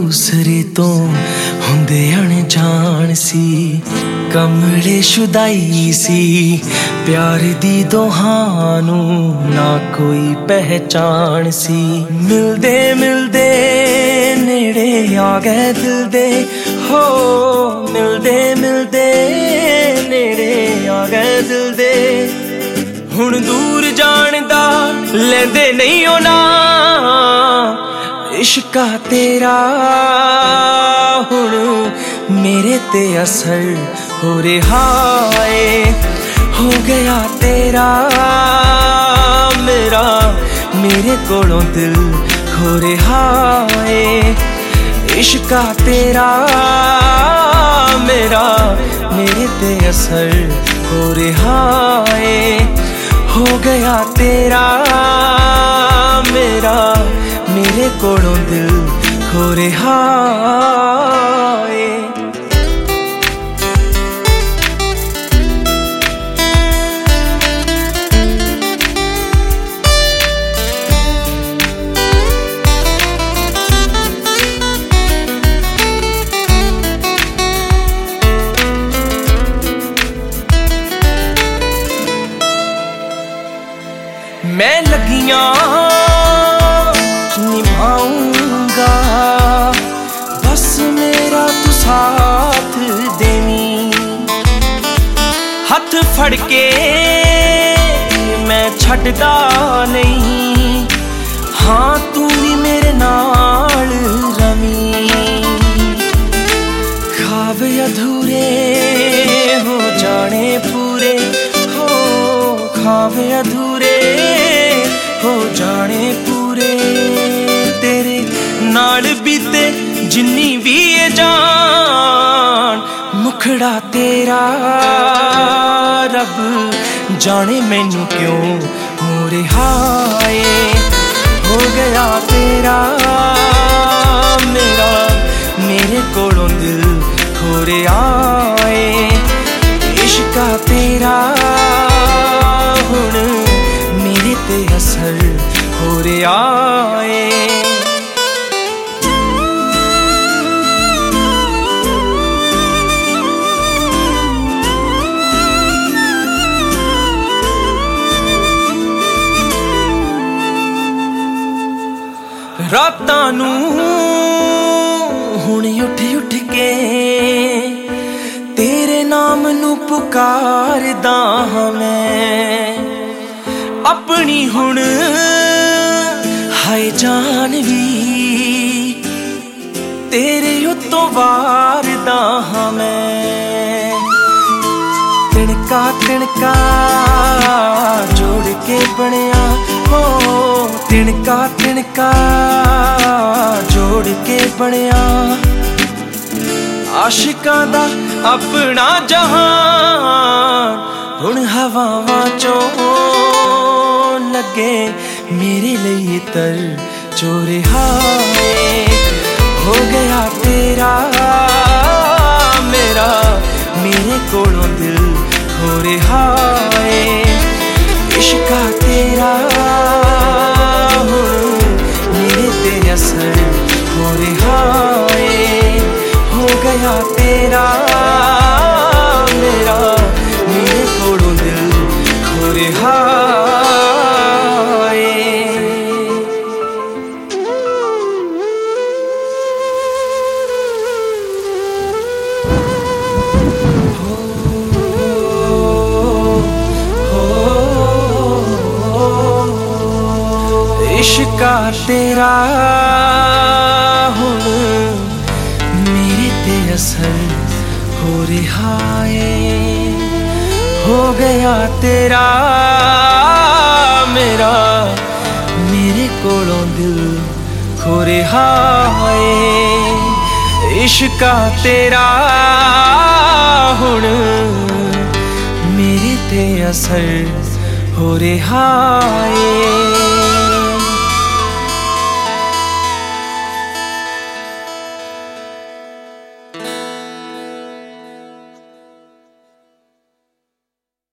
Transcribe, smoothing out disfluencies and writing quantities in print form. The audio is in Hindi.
दूसरे तो हुंदे अनजान सी, कमले शुदाई सी, प्यार दी दोहानू ना कोई पहचान सी। मिलदे मिलदे नेड़े आ गए दिल दे, हो मिलदे मिलदे नेड़े आ गए दिल दे। हुण दूर जान दा लेंदे नहीं होना, इश्का तेरा हुण मेरे ते असर हो रहा है। हो गया तेरा मेरा, मेरे कोलों दिल खो रहा है। इश्का तेरा मेरा, मेरे ते असर हो रहा है। हो गया तेरा मेरा, मेरे कोलों दिल खो रहा है। मैं लगियां निभाऊंगा, बस मेरा तू साथ देनी। हथ फड़ के मैं छड्डदा नहीं, हाँ तू भी मेरे नाल रमी। ख्वाब अधूरे हो जाने पूरे, हो ख्वाब अधूरे हो जाने पूरे। तेरे नाल बीते जिन्नी भी ये जान, मुखड़ा तेरा रब जाने मैनू क्यों हो रहा है। हो गया तेरा मेरा, मेरे कोलों दिल खो रहा है। इश्का तेरा हुण मेरे ते असर हो रहा है। रातां नू हुण उठ उठ के तेरे नाम नू पुकारदा हां मैं। अपनी हुण हाय जान भी तेरे उत्तों वारदा हां मैं। तिणका तिणका जोड़ के बनिया, हो तिणका तिणका जोड़ के बनिया। आशिकां दा अपना जहान हुण हवावां चों लगे मेरे लिए तर जो रहा है। हो गया तेरा मेरा, मेरे कोलों दिल खो रहा है। इश्का तेरा हुण मेरे ते असर हो रहा है। हो गया तेरा मेरा, मेरे कोलों दिल खो रहा है। इश्का तेरा हुण मेरे ते असर हो रहा है। हो गया तेरा मेरा, मेरे कोलों दिल खो रहा है। इश्का तेरा हुण मेरे ते असर हो रहा है।